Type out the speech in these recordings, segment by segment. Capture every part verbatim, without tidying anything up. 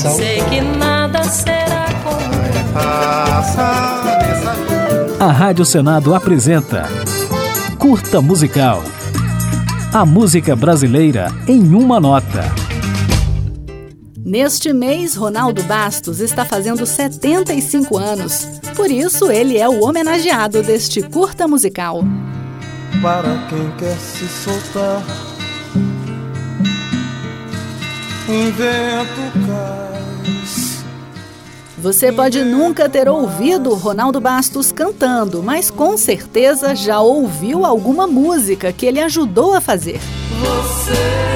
Missal. Sei que nada será como A Rádio Senado apresenta Curta Musical. A música brasileira em uma nota. Neste mês, Ronaldo Bastos está fazendo setenta e cinco anos. Por isso, ele é o homenageado deste curta musical. Para quem quer se soltar, um vento cais. Você pode nunca ter ouvido Ronaldo Bastos cantando, mas com certeza já ouviu alguma música que ele ajudou a fazer. Você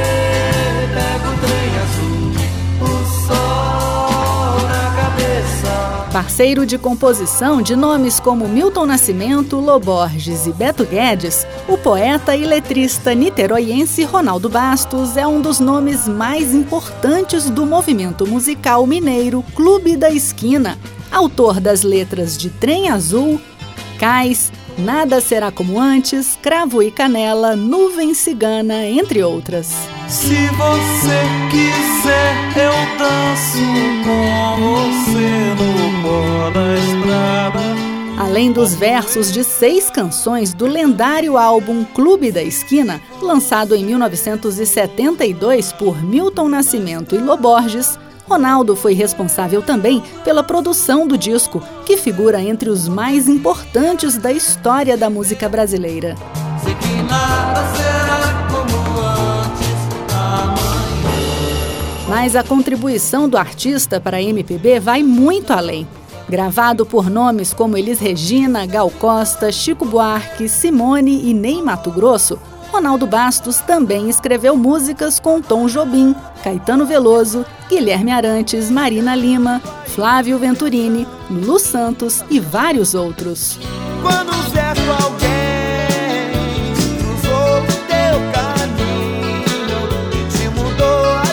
pega o trem azul, o sol na cabeça. Parceiro de composição de nomes como Milton Nascimento, Lô Borges e Beto Guedes, o poeta e letrista niteroiense Ronaldo Bastos é um dos nomes mais importantes do movimento musical mineiro Clube da Esquina, autor das letras de Trem Azul, Cais, Nada Será Como Antes, Cravo e Canela, Nuvem Cigana, entre outras. Se você quiser, eu danço com você no pó da estrada. Além dos versos de seis canções do lendário álbum Clube da Esquina, lançado em mil novecentos e setenta e dois por Milton Nascimento e Lô Borges, Ronaldo foi responsável também pela produção do disco, que figura entre os mais importantes da história da música brasileira. Sei que nada será como antes, amanhã. Mas a contribuição do artista para a M P B vai muito além. Gravado por nomes como Elis Regina, Gal Costa, Chico Buarque, Simone e Ney Matogrosso, Ronaldo Bastos também escreveu músicas com Tom Jobim, Caetano Veloso, Guilherme Arantes, Marina Lima, Flávio Venturini, Lu Santos e vários outros. Quando certo alguém cruzou o teu caminho e te mudou a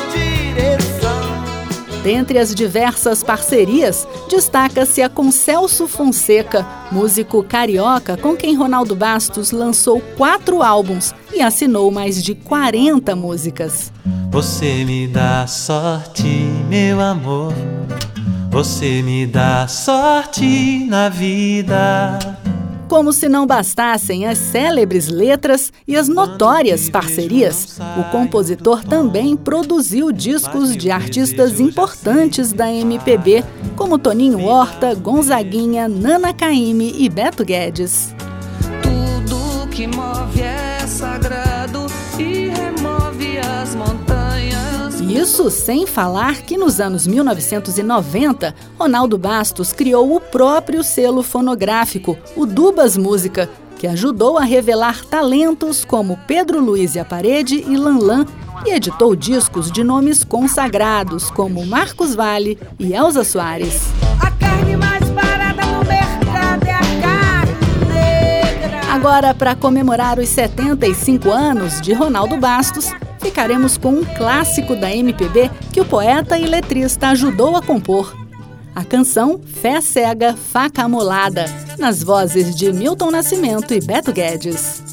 direção. Dentre as diversas parcerias, destaca-se a com Celso Fonseca, músico carioca com quem Ronaldo Bastos lançou quatro álbuns e assinou mais de quarenta músicas. Você me dá sorte, meu amor. Você me dá sorte na vida. Como se não bastassem as célebres letras e as notórias parcerias, o compositor também produziu discos de artistas importantes da M P B, como Toninho Horta, Gonzaguinha, Nana Caymmi e Beto Guedes. tudo que move é sagrado e remove as montanhas. Isso sem falar que nos anos mil novecentos e noventa, Ronaldo Bastos criou o próprio selo fonográfico, o Dubas Música, que ajudou a revelar talentos como Pedro Luiz e a Parede e Lanlan, e editou discos de nomes consagrados como Marcos Valle e Elza Soares. A carne mais barata no mercado é a carne negra. Agora, para comemorar os setenta e cinco anos de Ronaldo Bastos, ficaremos com um clássico da M P B que o poeta e letrista ajudou a compor. A canção Fé Cega, Faca Amolada, nas vozes de Milton Nascimento e Beto Guedes.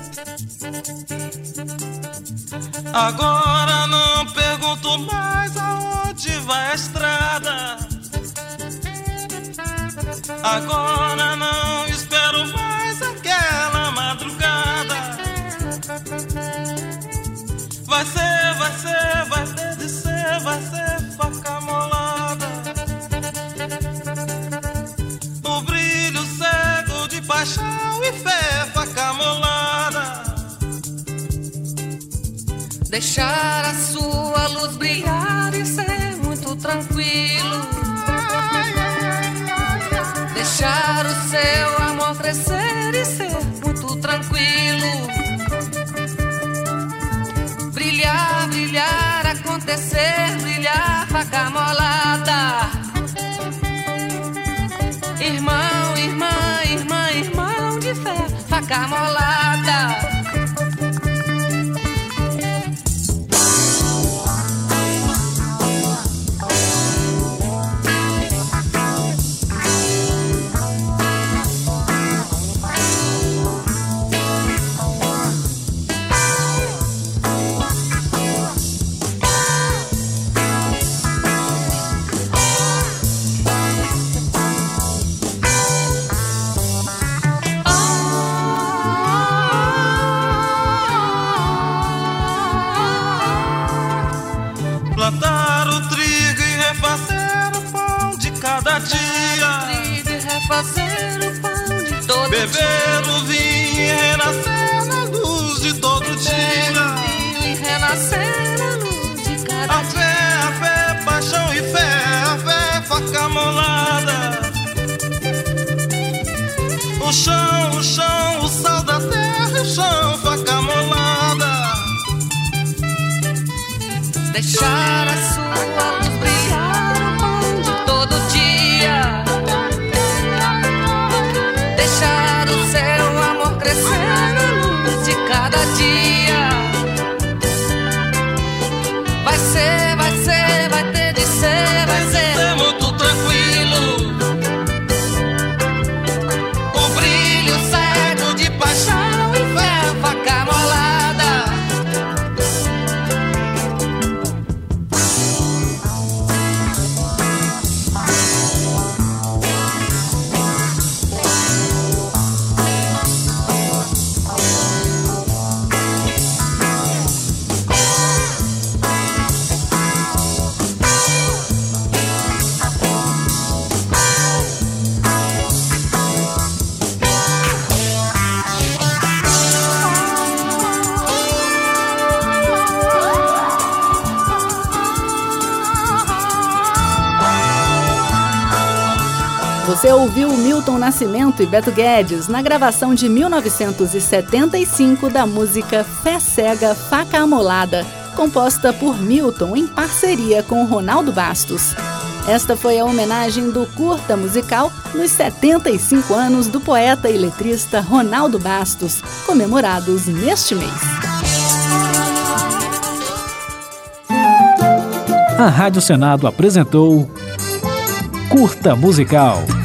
Agora não pergunto mais aonde vai a estrada. Agora não espero mais aquela madrugada. Vai ser, vai ser, vai ter de ser, vai ser faca amolada. O brilho cego de paixão e fé, faca amolada. Deixar a sua luz brilhar e ser muito tranquilo. Deixar o seu amor crescer e ser muito tranquilo. Brilhar, brilhar, acontecer, brilhar, faca amolada. Irmão, irmã, irmã, irmão de fé, faca amolada. plantar o trigo e refazer o pão de cada dia. Trigo e refazer o pão de todo dia. Beber o vinho e renascer na luz de todo dia. E renascer na luz de cada a dia. A fé, a fé, paixão e fé, a fé, faca molada. O chão, o chão, o sal da terra, o chão, faca molada. Deixar a sua luz brilhar no pão de todo dia. Deixar o seu amor crescer na luz de cada dia. Vai ser, vai ser, vai ter de ser, vai ser, ser muito tranquilo. O brilho cego de paixão e fé, faca molada. Você ouviu Milton Nascimento e Beto Guedes na gravação de mil novecentos e setenta e cinco da música Fé Cega, Faca Amolada, composta por Milton em parceria com Ronaldo Bastos. Esta foi a homenagem do Curta Musical nos setenta e cinco anos do poeta e letrista Ronaldo Bastos, comemorados neste mês. A Rádio Senado apresentou Curta Musical.